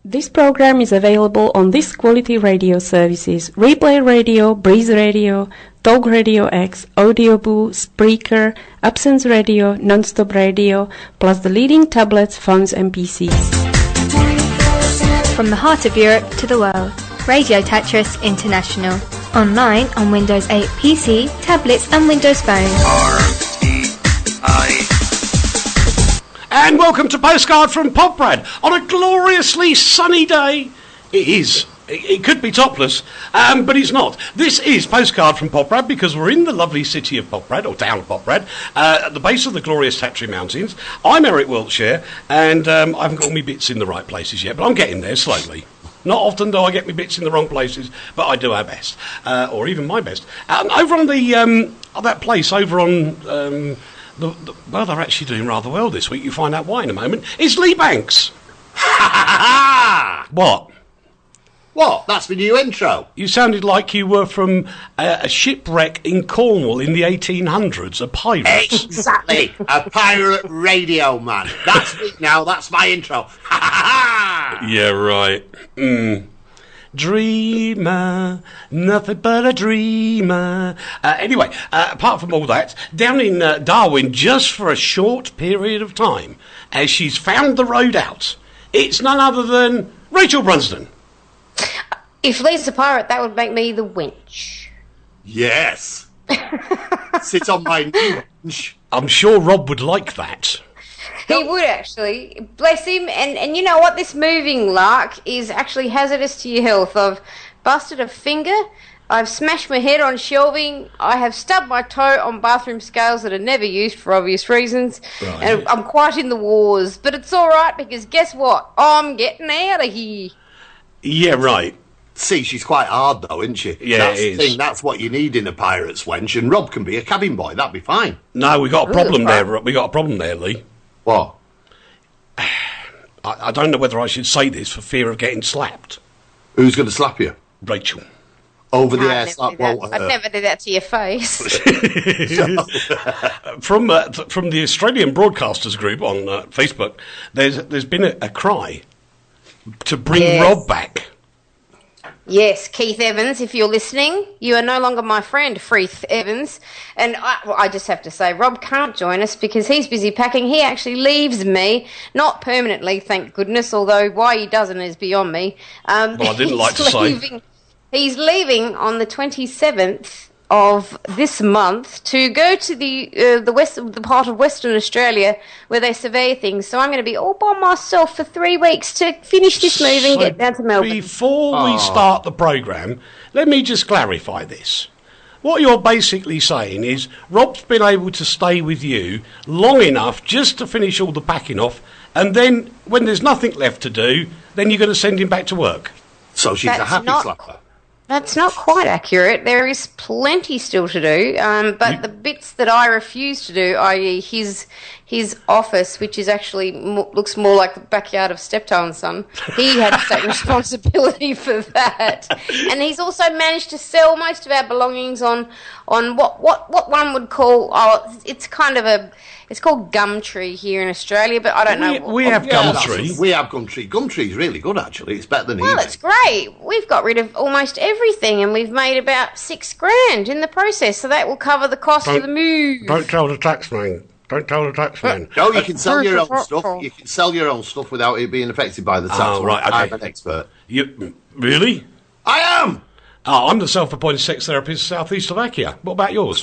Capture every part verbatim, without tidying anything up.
This program is available on this quality radio services: Replay Radio, Breeze Radio, Talk Radio X, Audioboo, Spreaker, Absence Radio, Nonstop Radio, plus the leading tablets, phones and P Cs. From the heart of Europe to the world, Radio Tetris International. Online on Windows eight P C, tablets and Windows Phone. R E I And welcome to Postcard from Poprad on a gloriously sunny day. It is. It, it could be topless, um, but it's not. This is Postcard from Poprad because we're in the lovely city of Poprad, or town of Poprad, uh, at the base of the glorious Taptree Mountains. I'm Eric Wiltshire, and um, I haven't got all my bits in the right places yet, but I'm getting there slowly. Not often do I get my bits in the wrong places, but I do our best, uh, or even my best. Um, over on the um, oh, that place over on um, the, the well, they're actually doing rather well this week. You find out why in a moment. It's Lee Banks. What? What? That's the new intro. You sounded like you were from a, a shipwreck in Cornwall in the eighteen hundreds, a pirate. Exactly. A pirate radio man. That's me now. That's my intro. Yeah, right. Mm. Dreamer, nothing but a dreamer. Uh, anyway, uh, apart from all that, down in uh, Darwin, just for a short period of time, as she's found the road out, it's none other than Rachel Brunsden. If Lee's a pirate, that would make me the winch. Yes. Sit on my knee, winch. I'm sure Rob would like that. He would actually. Bless him. And, and you know what? This moving lark is actually hazardous to your health. I've busted a finger. I've smashed my head on shelving. I have stubbed my toe on bathroom scales that are never used for obvious reasons. Right. And I'm quite in the wars. But it's all right because guess what? I'm getting out of here. Yeah, right. See, she's quite hard though, isn't she? Yeah, that's it the is. thing. That's what you need in a pirate's wench, and Rob can be a cabin boy. That'd be fine. No, we got a problem there. Rob. We got a problem there, Lee. What? I, I don't know whether I should say this for fear of getting slapped. Who's going to slap you? Rachel. Over the I'd air never slap do that. won't I'd hurt. never do that to your face. from uh, th- from the Australian Broadcasters Group on uh, Facebook, there's there's been a, a cry to bring Yes. Rob back. Yes, Keith Evans, if you're listening, you are no longer my friend, Freeth Evans. And I, well, I just have to say, Rob can't join us because he's busy packing. He actually leaves me, not permanently, thank goodness, although why he doesn't is beyond me. Um, Well, I didn't like to leaving, say. He's leaving on the twenty-seventh of this month to go to the uh, the west the part of Western Australia where they survey things. So I'm going to be all by myself for three weeks to finish this move and So get down to Melbourne. Before we start the programme, let me just clarify this. What you're basically saying is Rob's been able to stay with you long enough just to finish all the packing off, and then when there's nothing left to do, then you're going to send him back to work. So she's That's a happy not- slapper. That's not quite accurate. There is plenty still to do, um, but You- the bits that I refuse to do, that is his his office, which is actually mo- looks more like the backyard of Steptoe and Son, he had to take responsibility for that. And he's also managed to sell most of our belongings on on what, what, what one would call, oh, it's kind of a, it's called Gumtree here in Australia, but I don't We, know. we have Yeah, Gumtree. that's- We have Gumtree. Gumtree's really good, actually. It's better than Well, eBay. it's great. We've got rid of almost everything, and we've made about six grand in the process. So that will cover the cost of the move. Don't tell the taxman. Don't tell the taxman. No, you can sell your own stuff. You can sell your own stuff without it being affected by the tax. Oh, right, okay. I'm an expert. You, really? I am! Oh, I'm the self-appointed sex therapist of South East Slovakia. What about yours?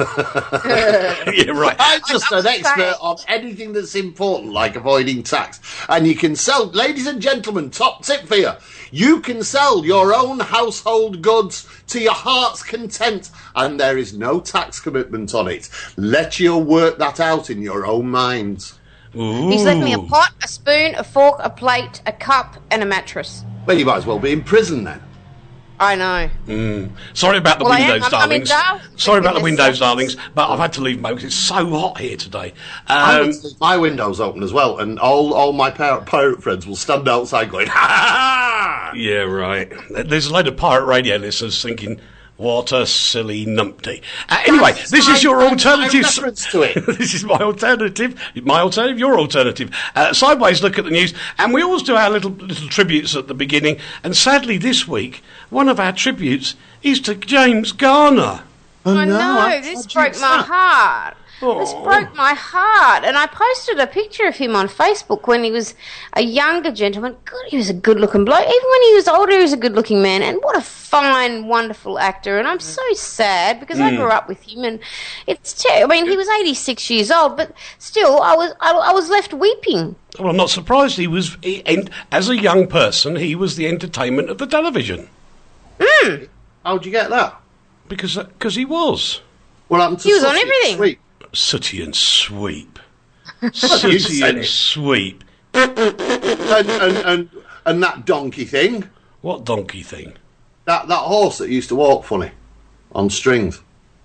Yeah, right. I'm just I'm an expert sorry. on anything that's important, like avoiding tax. And you can sell, ladies and gentlemen, top tip for you. You can sell your own household goods to your heart's content, and there is no tax commitment on it. Let you work that out in your own mind. Ooh. He's left me a pot, a spoon, a fork, a plate, a cup, and a mattress. Well, you might as well be in prison then. I know. Sorry about the Well, I am. windows, I'm- I'm in darlings. Darwin. Sorry about the Goodness windows, sakes. darlings, but I've had to leave because it's so hot here today. I Um, would leave my windows open as well, and all, all my pirate, pirate friends will stand outside going, ha ha ha! yeah, right. There's a load of pirate radio listeners thinking, What a silly numpty. Uh, anyway, That's this my- is your that's my alternative. reference to it. This is my alternative. My alternative. Your alternative. Uh, sideways look at the news, and we always do our little little tributes at the beginning. And sadly, this week, one of our tributes is to James Garner. Oh, I no, know, I this told you broke it's my that. heart. This Oh. broke my heart. And I posted a picture of him on Facebook when he was a younger gentleman. God, he was a good-looking bloke. Even when he was older, he was a good-looking man. And what a fine, wonderful actor. And I'm so sad because I grew up with him. And it's terrible. I mean, he was eighty-six years old, but still, I was I, I was left weeping. Well, I'm not surprised. He was, he, and as a young person, he was the entertainment of the television How'd you get that? because because he was What happened to He was on Sussy? everything. Sweet. sooty and sweep, You sooty said and it. sweep. And, and, and, and that donkey thing, What donkey thing? that, that horse that used to walk funny on strings.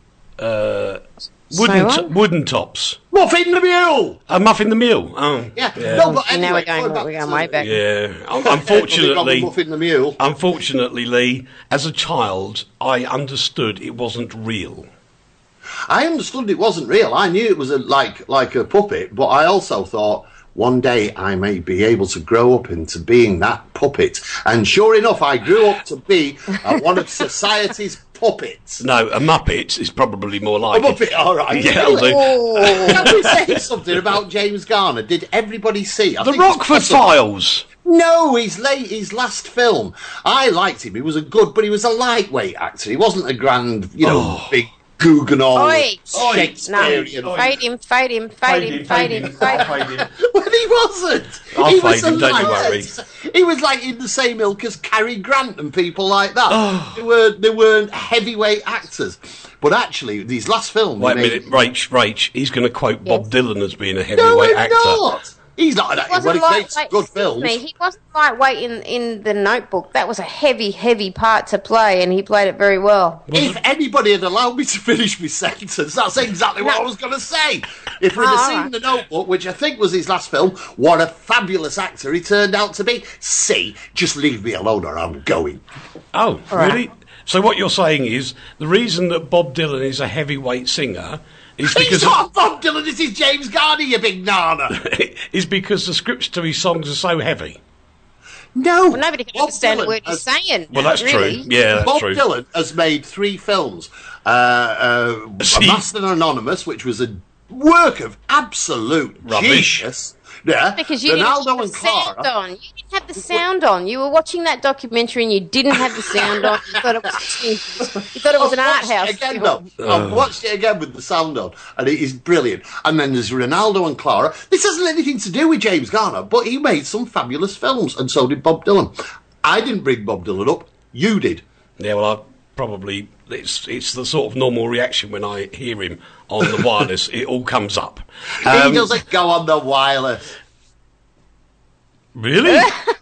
Wooden, So t- what? wooden tops. Muffin the Mule! A muffin the mule. Oh, Yeah. No, but anyway, now we're going, back we're going to- way back. yeah. Un- Unfortunately, Unfortunately, Muffin the Mule. unfortunately, Lee, as a child, I understood it wasn't real. I understood it wasn't real. I knew it was a, like like a puppet, but I also thought one day I may be able to grow up into being that puppet. And sure enough, I grew up to be uh, one of society's puppets. No, a muppet is probably more A like muppet, it. all right. Yeah, I'll do. Can we say something about James Garner? Did everybody see? I The think it's Rockford possible- Files. No, his late, his last film. I liked him. He was a good, but he was a lightweight actor. He wasn't a grand, you know, Oh. big Guggenheim Oi. No, Shakespearean. fade him, fade him, fade him, fade him, fade him. Well, he wasn't. I'll he fade was him, don't you alive. He was like in the same ilk as Cary Grant and people like that. They were they weren't heavyweight actors. But actually, these last films. Wait a he made- minute, Rach, Rach, he's going to quote Bob Yes. Dylan as being a No, heavyweight I'm actor. not. He's not an actor. Well, Wasn't he makes lightweight, good excuse films. me, he wasn't lightweight in, in The Notebook. That was a heavy, heavy part to play, and he played it very well. If anybody had allowed me to finish my sentence, that's exactly what I was going to say. If we'd have Oh, seen alright. The Notebook, which I think was his last film, what a fabulous actor he turned out to be. See, just leave me alone or I'm going. Oh, right. really? So what you're saying is the reason that Bob Dylan is a heavyweight singer is He's because not Bob Dylan, this is James Garner, you big nana. is because the scripts to his songs are so heavy. No. Well, nobody can Bob understand Dylan a word he's has- saying. Well, that's really. true. Yeah, that's Bob true. Dylan has made three films. Uh, uh, See- Master Anonymous, which was a work of absolute Rubbish. genius. Yeah. Because you didn't Ronaldo have the and sound Clara. on. You didn't have the sound on. You were watching that documentary and you didn't have the sound on. You thought it was, you thought it was an art I've watched house. it again, film. though. I've watched it again with the sound on, and it is brilliant. And then there's Ronaldo and Clara. This hasn't anything to do with James Garner, but he made some fabulous films, and so did Bob Dylan. I didn't bring Bob Dylan up. You did. Yeah, well, I probably it's it's the sort of normal reaction when I hear him on the wireless. It all comes up. he Um, doesn't go on the wireless. Really?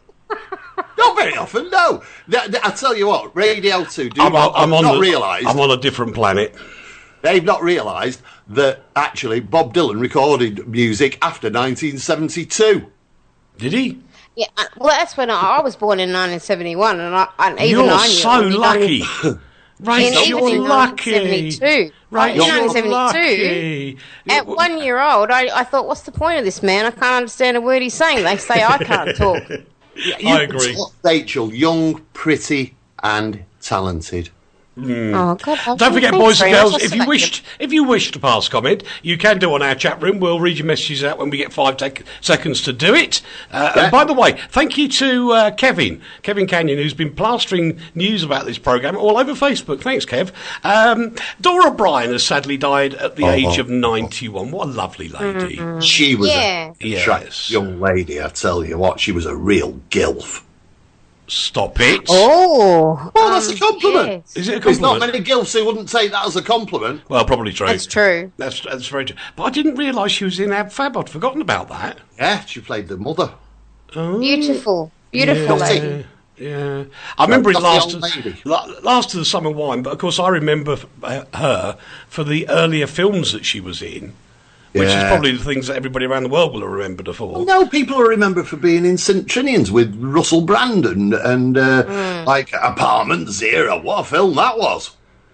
Not very often, no. Th- th- I tell you what, Radio two do I'm, not, I'm on not the, realised. I'm on a different planet. They've not realised that actually Bob Dylan recorded music after nineteen seventy-two. Did he? Yeah, uh, well, that's when I, I was born in nineteen seventy-one, and, I, and even You're I knew so it was lucky. In, Rachel, even you're in lucky. nineteen seventy-two. Right, in you're nineteen seventy-two, lucky. at You're- one year old, I, I thought, what's the point of this man? I can't understand a word he's saying. They say I can't talk. I agree. Rachel, young, pretty, and talented. Oh, God. I Don't forget, thanks boys and very much. girls, That's if you like wish, if you wish to pass comment, you can do on our chat room. We'll read your messages out when we get five tec- seconds to do it. Uh, Yeah. And by the way, thank you to uh, Kevin, Kevin Canyon, who's been plastering news about this programme all over Facebook. Thanks, Kev. Um, Dora Bryan has sadly died at the Oh, age oh, of ninety-one. What a lovely lady. Mm-hmm. She was Yeah. a Yes. attractive young lady, I tell you what. She was a real gilf. Stop it. Oh, Oh, that's a um, compliment. yes. Is it a There's not compliment? many gilfs who wouldn't take that as a compliment. Well, probably true. That's true. That's, that's very true. But I didn't realise she was in Ab Fab. I'd forgotten about that. Yeah, she played the mother. Beautiful, beautiful Yeah. lady. Yeah, I remember it That's the last old lady. la- last of the summer wine, but of course I remember f- uh, her for the earlier films that she was in, which is Yeah. probably the things that everybody around the world will have remembered her for. No, people are remembered for being in Saint Trinians with Russell Brand and, and uh, Hmm. like Apartment Zero. What a film that was.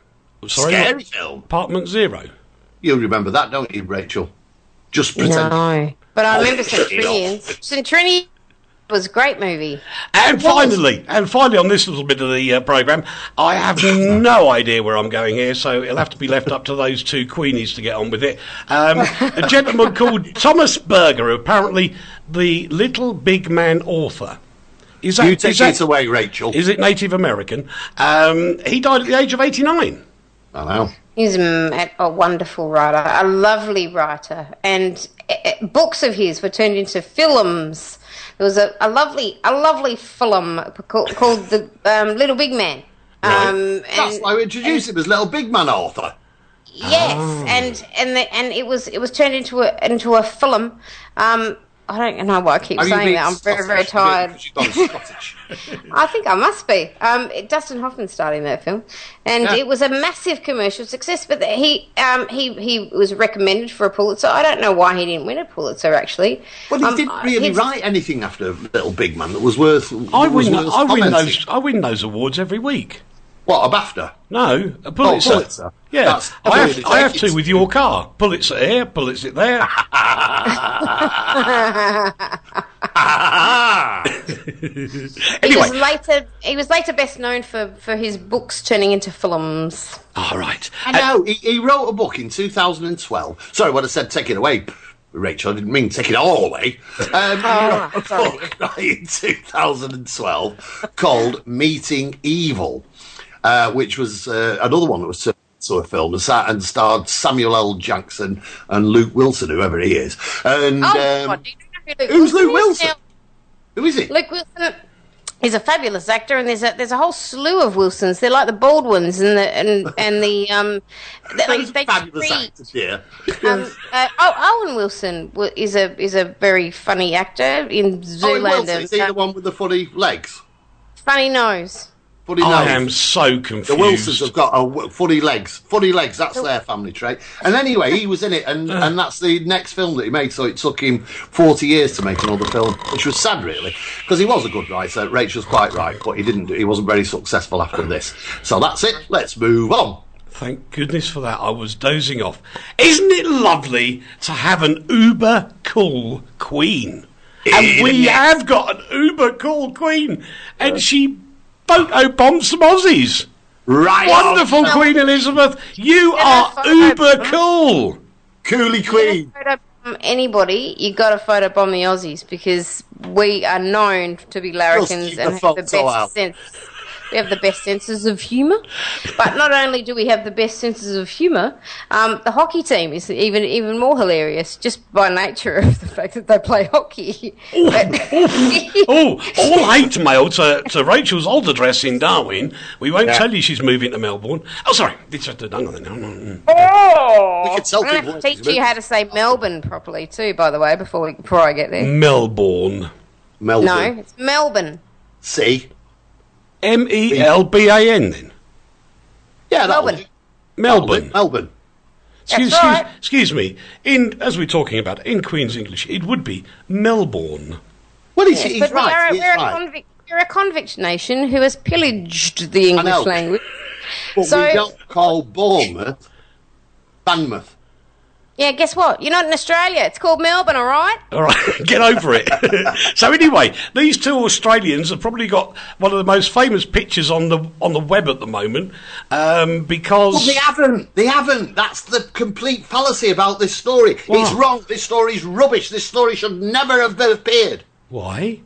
Sorry, Scary what? film. Apartment Zero. You'll remember that, don't you, Rachel? Just pretend. No, but I Oh, remember shut it Centurions. Centurions was a great movie. And finally, and finally on this little bit of the uh, programme, I have no idea where I'm going here, so it'll have to be left up to those two Queenies to get on with it. Um, a gentleman called Thomas Berger, apparently the Little Big Man author. Is that, You take is that, it away, Rachel. Is it Native American? Um, he died at the age of eighty-nine. I know. He's a, a wonderful writer, a lovely writer, and uh, books of his were turned into films. There was a, a lovely, a lovely film called, called The um, Little Big Man. Right. Um, That's and- why we introduced him as Little Big Man author. Yes, Oh. and and the, and it was it was turned into a into a film. Um, I don't know why I keep Have you saying been that. I'm very very Scottish? tired. Because you've gone Scottish. I think I must be. Um, it- Dustin Hoffman starred in that film, and Yeah. it was a massive commercial success. But he um, he he was recommended for a Pulitzer. I don't know why he didn't win a Pulitzer actually. Well, he Um, didn't really his- write anything after Little Big Man that was worth. I that was win, worth I win commenting. those. I win those awards every week. What, a BAFTA? No, a Pulitzer. Oh, Pulitzer. Yeah, That's- I have, really I have to taken- with your car. Pulitzer here, Pulitzer there. He Anyway, was later he was later best known for, for his books turning into films. all right. I know. He, he wrote a book in two thousand twelve. Sorry, when I said take it away, Rachel, I didn't mean take it all away. Um, Oh, he wrote a sorry. book right, in two thousand twelve called Meeting Evil, uh, which was uh, another one that was turned into a film and sa- and starred Samuel L. Jackson and Luke Wilson, whoever he is. And Oh, um, God, do you know who Luke who's Luke is Wilson? now? Who is he? Luke Wilson is a fabulous actor, and there's a there's a whole slew of Wilsons. They're like the bald ones, and the and and the um. They, Those they fabulous treat- actors here. Um, uh, oh, Owen Wilson wa- is a is a very funny actor in Owen Zoolander. Wilson, is he uh, the one with the funny legs? funny nose. Funny I nose? am so confused. The Wilsons have got a w- funny legs. Funny legs, that's their family trait. And anyway, he was in it, and, and that's the next film that he made, so it took him forty years to make another film, which was sad, really, because he was a good writer. Rachel's quite right, but he didn't. He wasn't very successful after this. So that's it. Let's move on. Thank goodness for that. I was dozing off. Isn't it lovely to have an uber cool queen? And we have got an uber cool queen, and she photo bombed some Aussies. Right. Wonderful, on. Queen Elizabeth. You Yeah, are photo uber bomb. cool. Coolie If Queen. you photo bomb anybody, you got to photo bomb the Aussies because we are known to be larrikins keep and the have the photo best out. sense. We have the best senses of humour, but not only do we have the best senses of humour, um, the hockey team is even even more hilarious just by nature of the fact that they play hockey. But- Oh, all hate mail to, to Rachel's old address in Darwin. We won't Yeah. tell you she's moving to Melbourne. Oh, sorry. It's just done with it now. Mm. Oh, We could tell I'm going people to have to what teach it's you how to say Melbourne properly too, by the way, before we, before I get there. Melbourne. Melbourne. No, it's Melbourne. See? M E L B A N then. Yeah, that'll Melbourne. do. Melbourne. Melbourne. Excuse, That's right. excuse, excuse me. In as we're talking about in Queen's English, it would be Melbourne. Well, he's, Yes, he's but right. we're, a, he's we're, right. a convict, we're a convict nation who has pillaged the know. English language. But So- we don't call Bournemouth Banmouth. Yeah, guess what? You're not in Australia. It's called Melbourne, all right? All right, get over it. So anyway, these two Australians have probably got one of the most famous pictures on the on the web at the moment um, because Well, they haven't. They haven't. That's the complete fallacy about this story. It's What? wrong. This story's rubbish. This story should never have appeared. why?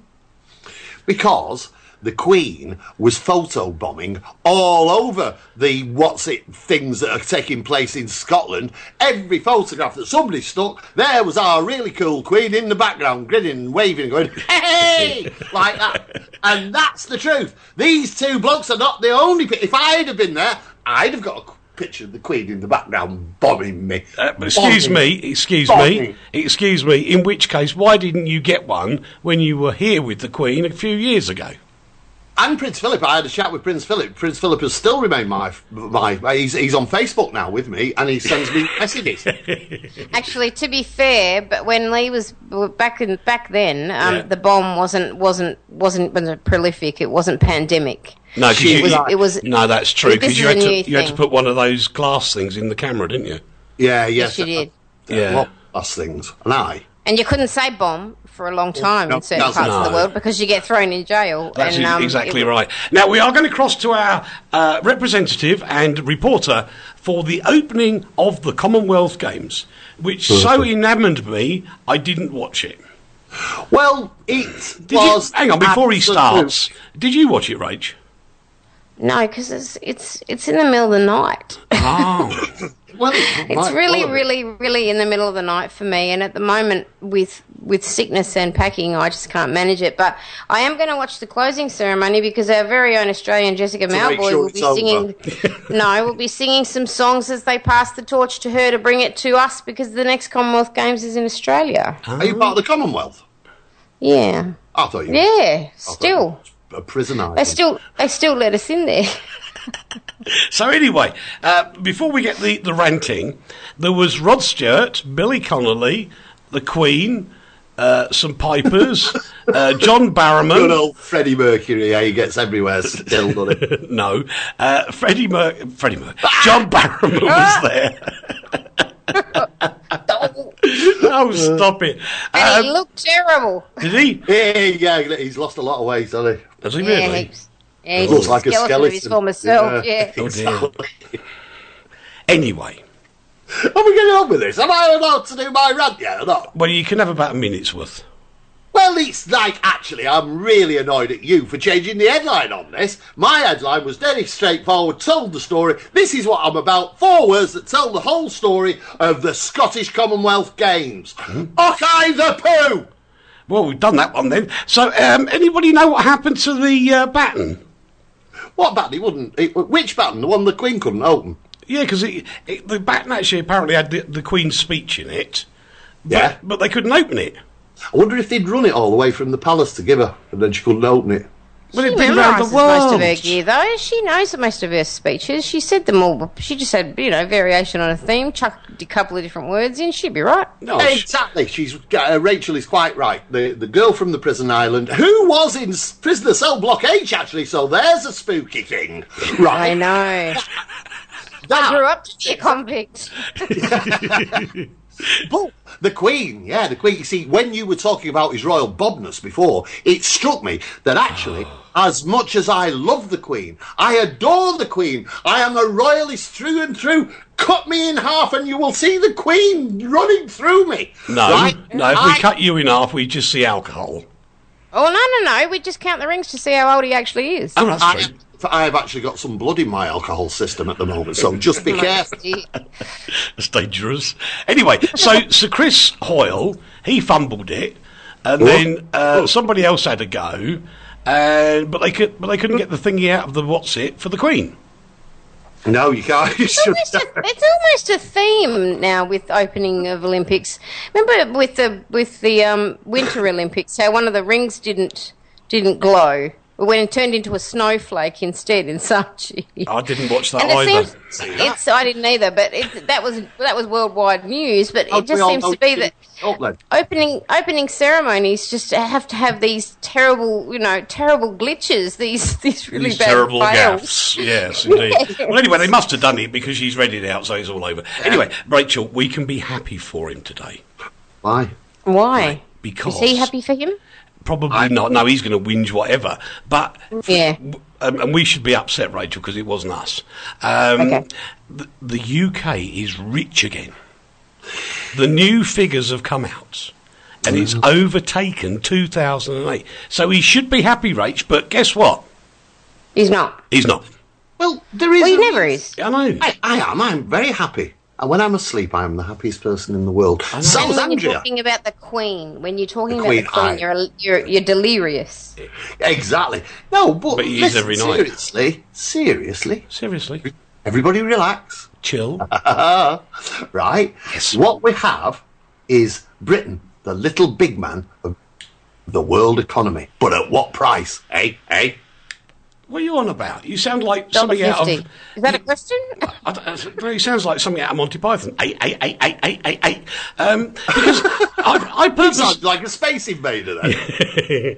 Because the Queen was photobombing all over the what's it things that are taking place in Scotland. Every photograph that somebody stuck, there was our really cool Queen in the background, grinning and waving and going, hey, like that. And that's the truth. These two blokes are not the only. pi- If I'd have been there, I'd have got a picture of the Queen in the background bombing me. Uh, but excuse Bombing. me, excuse Bombing. me, excuse me. In which case, why didn't you get one when you were here with the Queen a few years ago? And Prince Philip, I had a chat with Prince Philip. Prince Philip has still remained my my. He's he's on Facebook now with me, and he sends me messages. Actually, to be fair, but when Lee was back in back then, um, Yeah. the bomb wasn't wasn't wasn't wasn't prolific. It wasn't pandemic. No, 'cause She you, was- you- it was- no, that's true. this Because is you a had to new you had to thing. put one of those glass things in the camera, didn't you? Yeah, Yes, yes. you did. Yeah. What us things? And I. And you couldn't say bomb for a long time No, in certain no, parts of the no. world because you get thrown in jail. That's and, e- um, exactly it- right. Now, we are going to cross to our uh, representative and reporter for the opening of the Commonwealth Games, which so enamoured me, I didn't watch it. Well, it Did you, was. hang on, before he absolute- starts, did you watch it, Rach? No, because it's, it's, it's in the middle of the night. Oh. Well, It's really, really, really in the middle of the night for me. And at the moment, with with sickness and packing, I just can't manage it. But I am going to watch the closing ceremony because our very own Australian Jessica make Mauboy sure will it's be singing. no, will be singing some songs as they pass the torch to her to bring it to us because the next Commonwealth Games is in Australia. Are you part of the Commonwealth? Yeah, I thought you. yeah. I thought Still, you were a prisoner. they still they still let us in there. So anyway, uh, before we get the, the ranting, there was Rod Stewart, Billy Connolly, the Queen, uh, some pipers, uh, John Good Barrowman. old Freddie Mercury. Yeah, he gets everywhere still, doesn't he? No, uh, Freddie Mer- Freddie Mer- John Barrowman was there. Oh, stop it! And he Um, looked terrible. did he? Yeah, yeah, he's lost a lot of weight, hasn't he? Has he Yeah, really? heaps. Yeah, he's Looks a like a skeleton of his skeleton. former self. Yeah. Yeah. Oh dear. Anyway, Are we getting on with this? Am I allowed to do my rant yet or not? well, you can have about a minute's worth. Well, it's like, actually, I'm really annoyed at you for changing the headline on this. My headline was very straightforward, told the story. This is what I'm about. Four words that tell the whole story of the Scottish Commonwealth Games. Ockeye the poo! Well, we've done that one then. So, um, anybody know what happened to the uh, baton? What baton? He wouldn't. It, which baton? The one the Queen couldn't open? Yeah, because the baton actually apparently had the, the Queen's speech in it. But, Yeah. But they couldn't open it. I wonder if they'd run it all the way from the palace to give her, and then she couldn't open it. Well, She it'd been around the memorises most of her world. gear, though. She knows most of her speeches. She said them all. She just had, you know, variation on a theme, chucked a couple of different words in. She'd be right. No, she- Exactly. She's uh, Rachel is quite right. The the girl from the prison island who was in s- prisoner cell block H actually. So there's a spooky thing, I right? know. I Now, grew up to be a convict. but the Queen, yeah, the Queen. You see, when you were talking about his royal bobness before, it struck me that actually, as much as I love the Queen, I adore the Queen. I am a royalist through and through. Cut me in half, and you will see the Queen running through me. No, right? no. If we I- cut you in half, we just see alcohol. Oh, no, no, no. We just count the rings to see how old he actually is. Oh, that's I, true. I have actually got some blood in my alcohol system at the moment, so just be careful. It's dangerous. Anyway, so Sir Chris Hoyle, he fumbled it, and then uh, somebody else had a go, and but they could, but they couldn't get the thingy out of the what's it for the Queen. No, you can't. You It's should. almost, a, it's almost a theme now with opening of Olympics. Remember with the with the um, Winter Olympics, how one of the rings didn't didn't glow when it turned into a snowflake instead in Sochi. I didn't watch that And it either. seems it's I didn't either, but it, that was that was worldwide news. But How it do we just all seems know to be it's that up then? opening opening ceremonies just have to have these terrible, you know, terrible glitches. These these really These bad terrible fails. gaffes. Yes, indeed. Well, anyway, they must have done it because she's read it out, so it's all over. Anyway, Rachel, we can be happy for him today. Why? Why? Because Is he happy for him? Probably not. No, he's going to whinge whatever. But Yeah. um, and we should be upset, Rachel, because it wasn't us. Um, Okay. the, the U K is rich again. The new figures have come out, and it's overtaken two thousand eight. So he should be happy, Rach. But guess what? He's not. He's not. Well, there is. Well, he a never reason. is. I know. I, I am. I'm very happy. And when I'm asleep, I am the happiest person in the world. So And is when you're Andrea. talking about the Queen, when you're talking The about Queen, the Queen, aye. you're, you're you're delirious. Exactly. No, but, But he is listen, every night. seriously, seriously, Seriously, everybody relax. chill. Right? Yes. What we have is Britain, the little big man of the world economy. But at what price? Eh? Eh? What are you on about? You sound like Dollar something out of... fifty. Is that a question? I, I, no, it sounds like something out of Monty Python. Eight, eight, eight, eight, eight, eight, eight. Um, because I, I It purpose... sounds like a space invader, then.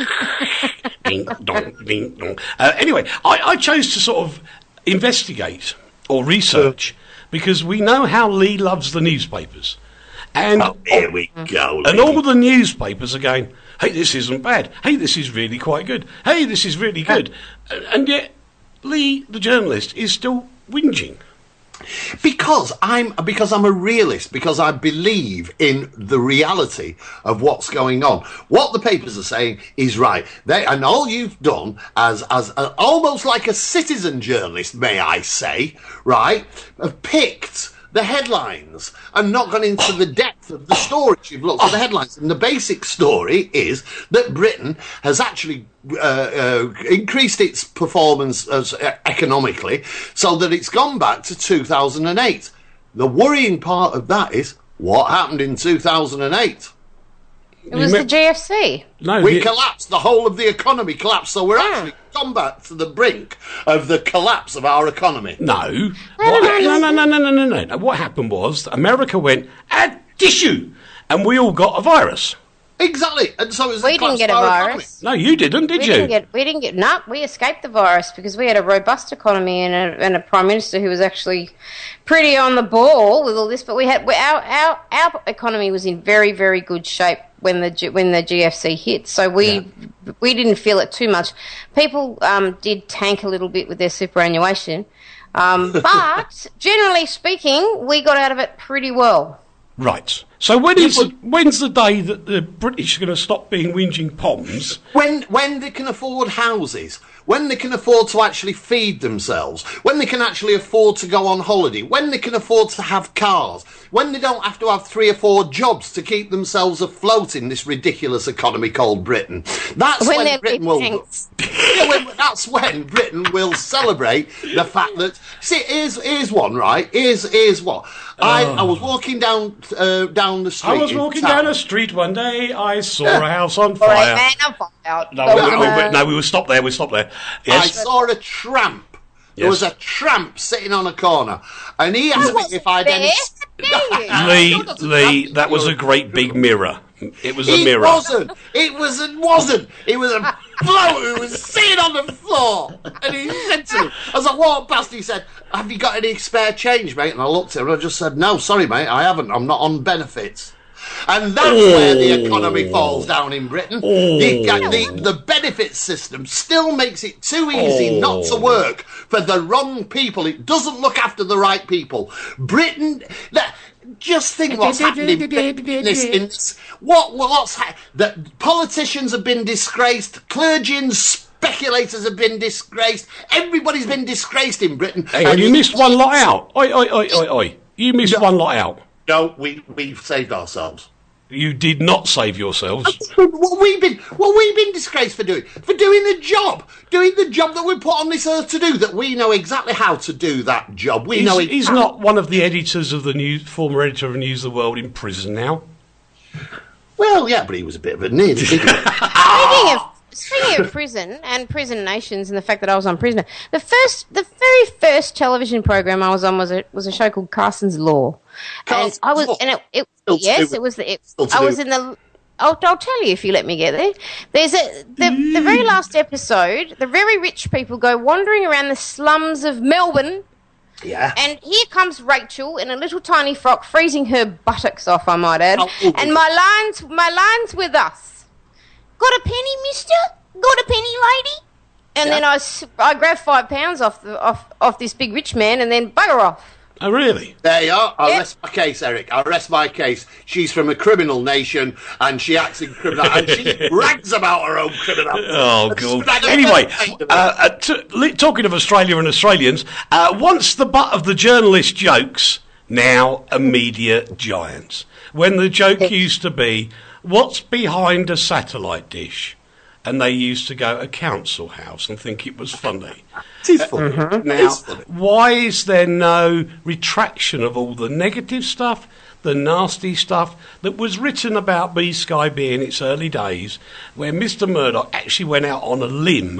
ding dong, ding dong. Uh, anyway, I, I chose to sort of investigate or research because we know how Lee loves the newspapers. And Oh, here we go. And Lee. all the newspapers are going, hey, this isn't bad. Hey, this is really quite good. Hey, this is really good. And yet, Lee, the journalist, is still whinging. Because I'm because I'm a realist, because I believe in the reality of what's going on. What the papers are saying is right. They and all you've done as as a, almost like a citizen journalist, may I say, right, have picked the headlines and not gone into the depth of the stories. You've looked at the headlines, and the basic story is that Britain has actually uh, uh, increased its performance as, uh, economically, so that it's gone back to two thousand eight. The worrying part of that is what happened in two thousand eight. It was You the me- G F C. No, We the- collapsed. The whole of the economy collapsed. So we're Ah. actually gone back to the brink of the collapse of our economy. No. What, no, no, no, no, no, no, no, no. What happened was America went, add tissue, and we all got a virus. Exactly. And so it was the We didn't collapse get of a our virus. No, you didn't, did We you? didn't get. We didn't get. No, we escaped the virus because we had a robust economy and a, and a prime minister who was actually pretty on the ball with all this. But we had we, our our our economy was in very very good shape when the G- when the G F C hit. So we we didn't feel it too much. People um, did tank a little bit with their superannuation, um, but generally speaking, we got out of it pretty well. Right. So when is when's the day that the British are going to stop being whinging Poms? When when they can afford houses, when they can afford to actually feed themselves, when they can actually afford to go on holiday, when they can afford to have cars, when they don't have to have three or four jobs to keep themselves afloat in this ridiculous economy called Britain. That's When when, they're Britain big will. tanks. Yeah, when, that's when Britain will celebrate the fact that. See, here's here's one right. Here's here's what I I was walking down uh, down the street. I was in walking town. down a street one day. I saw a house on All fire. right, man, I'm fine out. No, That we, was we, a- we- no, we will stop there. We will stop there. I Yes. saw a tramp. There Yes. was a tramp sitting on a corner, and he asked me wasn't if I'd any. there. How dare you? Lee, No, that's a Lee, tramp. that was a great big mirror. It was a It mirror. wasn't. It was. It wasn't. It was a bloke who was sitting on the floor, and he said to me, as I walked past, he said, "Have you got any spare change, mate?" And I looked at him, and I just said, "No, sorry, mate, I haven't. I'm not on benefits." And that's where the economy falls down in Britain. The, the, the benefit system still makes it too easy not to work for the wrong people. It doesn't look after the right people. Britain, that, just think what's happening in this. In this what, what's ha- that politicians have been disgraced, clergy and speculators have been disgraced, everybody's been disgraced in Britain. Hang on, And you it- missed one lot out. Oi, oi, oi, oi, oi. You missed one lot out. No, we, we've saved ourselves. You did not save yourselves. What we've been, what we've been disgraced for doing, for doing the job, doing the job that we're put on this earth to do. That we know exactly how to do that job. We He's, know. he's exactly- not one of the editors of the news, former editor of News of the World, in prison now. Well, yeah, but he was a bit of a nid. Speaking of speaking of prison and prison nations and the fact that I was on Prisoner, the first, the very first television program I was on was a was a show called Carson's Law, Carson's and I was Law. and it, it Still to do yes, with- it was the, it, still to I do was with- in the. I'll, I'll tell you if you let me get there. There's a the the very last episode. The very rich people go wandering around the slums of Melbourne. Yeah. And here comes Rachel in a little tiny frock, freezing her buttocks off, I might add. Oh, oh, and oh. my lines, my lines with us. Got a penny, mister? Got a penny, lady? And Yeah. then I, s- I grab five pounds off, the, off off this big rich man and then bugger off. Oh, really? There you are. I'll Yeah. rest my case, Eric. I'll rest my case. She's from a criminal nation, and she acts in criminal, and she brags about her own criminal. Oh, God. Anyway, uh, uh, t- li- talking of Australia and Australians, uh, once the butt of the journalist jokes, now a media giant. When the joke used to be, what's behind a satellite dish? And they used to go, a council house, and think it was funny. It is funny. Now, It's funny. why is there no retraction of all the negative stuff, the nasty stuff that was written about B Sky B in its early days, where Mister Murdoch actually went out on a limb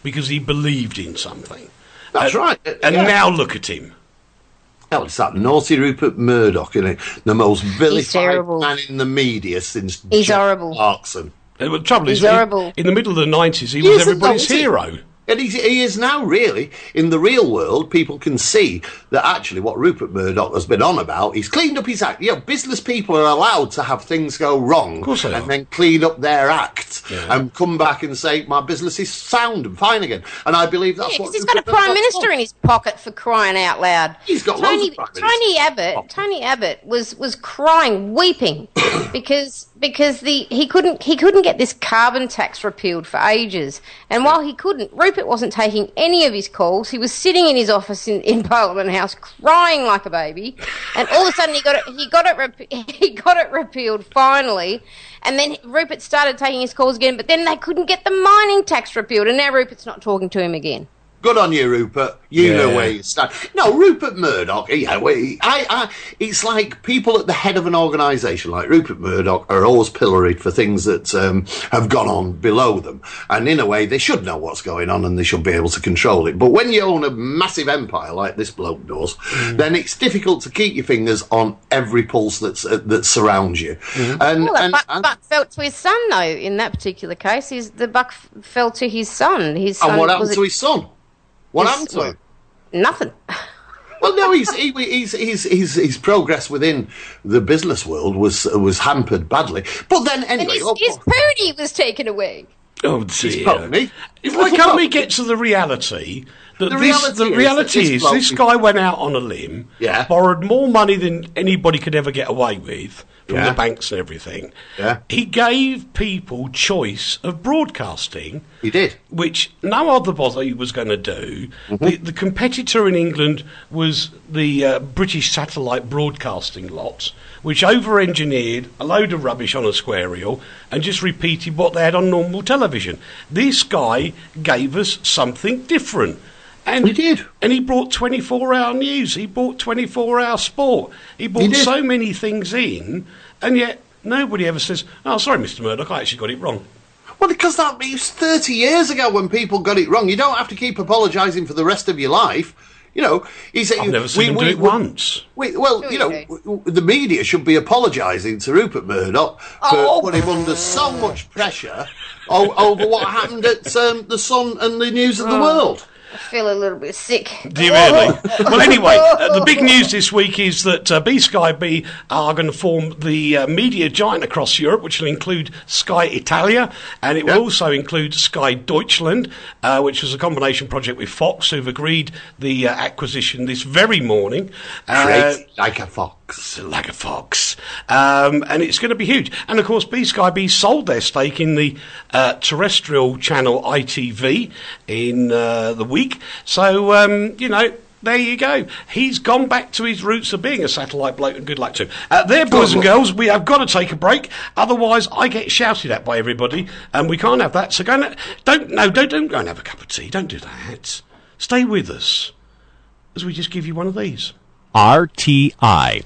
because he believed in something. That's and, right. And yeah. now look at him. Hell, it's that naughty Rupert Murdoch, isn't it? The most vilified terrible. man in the media since He's Jeff horrible. Clarkson. And the trouble He's is, in, horrible. in the middle of the nineties, he, He was isn't, everybody's though, is he? hero. And he's, he is now, really. In the real world, people can see that actually what Rupert Murdoch has been on about, he's cleaned up his act. You know, business people are allowed to have things go wrong Of course they and are. then clean up their act Yeah. and come back and say, my business is sound and fine again. And I believe that's Yeah, what because he's got a Rupert prime Murdoch's minister done. in his pocket, for crying out loud. He's got Tony, loads of prime Tony ministers. Abbott. Oh. Tony Abbott was, was crying, weeping, because because the he couldn't he couldn't get this carbon tax repealed for ages. And while he couldn't, Rupert wasn't taking any of his calls. He was sitting in his office in, in Parliament House, crying like a baby. And all of a sudden, he got it. He got it. Rep- he got it repealed finally. And then Rupert started taking his calls again. But then they couldn't get the mining tax repealed. And now Rupert's not talking to him again. Good on you, Rupert. You Yeah. know where you stand. No, Rupert Murdoch, yeah, well, he- I, I, it's like people at the head of an organisation like Rupert Murdoch are always pilloried for things that um, have gone on below them. And in a way, they should know what's going on and they should be able to control it. But when you own a massive empire like this bloke does, Mm. then it's difficult to keep your fingers on every pulse that's, uh, that surrounds you. Mm-hmm. And, Well, the and, buck, and, buck fell to his son, though. In that particular case, his, the buck f- fell to his son. His son and what happened was to it- his son? What his- happened to him? Nothing. Well, no, he's, he, he's, he's, his, his progress within the business world was was hampered badly. But then, And anyway, his, oh, his pony was taken away. Oh his dear. pony. Why can't we get to the reality? That The this, reality the is reality that this is bloke this is- guy went out on a limb, Yeah. borrowed more money than anybody could ever get away with from Yeah. the banks and everything. Yeah. He gave people choice of broadcasting, He did. which no other body was going to do. Mm-hmm. The, the competitor in England was the uh, British satellite broadcasting lot, which over-engineered a load of rubbish on a square reel and just repeated what they had on normal television. This guy gave us something different. And He did. And he brought twenty-four hour news. He brought twenty-four hour sport. He brought did. so many things in, and yet nobody ever says, "Oh, sorry, Mister Murdoch, I actually got it wrong." Well, because that was thirty years ago when people got it wrong. You don't have to keep apologising for the rest of your life. You know, he said, I've never seen him do it once. We, well, Sure you you know, w- w- the media should be apologising to Rupert Murdoch for Oh. putting him under so much pressure o- over what happened at um, the Sun and the News of the World. I feel a little bit sick. Do you really? Well, anyway, uh, the big news this week is that uh, B Sky B are going to form the uh, media giant across Europe, which will include Sky Italia, and it will Yep. also include Sky Deutschland, uh, which was a combination project with Fox, who've agreed the uh, acquisition this very morning. Uh, Crazy like a fox. like a fox. Um, and it's going to be huge. And of course, B Sky B sold their stake in the uh, terrestrial channel I T V in uh, the week. So, um, you know, there you go. He's gone back to his roots of being a satellite bloke, and good luck to him. Uh, there, boys and girls, we have got to take a break. Otherwise, I get shouted at by everybody, and we can't have that. So go and, don't, no, don't, don't go and have a cup of tea. Don't do that. Stay with us as we just give you one of these. R T I.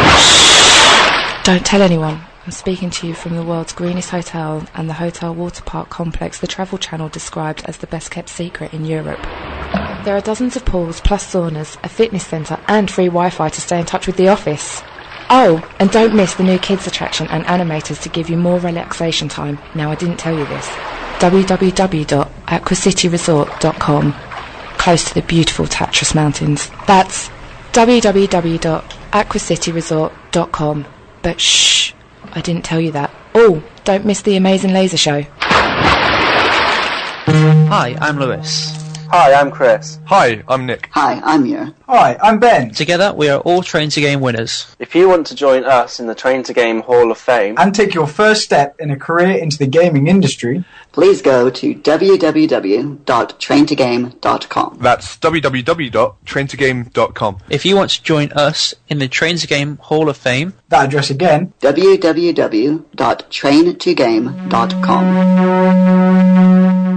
Don't tell anyone. I'm speaking to you from the world's greenest hotel and the hotel water park complex the Travel Channel described as the best kept secret in Europe. There are dozens of pools, plus saunas, a fitness centre and free Wi-Fi to stay in touch with the office. Oh, and don't miss the new kids attraction and animators to give you more relaxation time. Now, I didn't tell you this. w w w dot aqua city resort dot com. Close to the beautiful Tatras Mountains. That's w w w dot aqua city resort dot com. But shh, I didn't tell you that. Oh, don't miss the amazing laser show. Hi, I'm Lewis. Hi, I'm Chris. Hi, I'm Nick. Hi, I'm Muir. Hi, I'm Ben. Together, we are all Train to Game winners. If you want to join us in the Train to Game Hall of Fame and take your first step in a career into the gaming industry, please go to w w w dot train to game dot com. That's w w w dot train to game dot com. If you want to join us in the Train to Game Hall of Fame, that address again, w w w dot train to game dot com.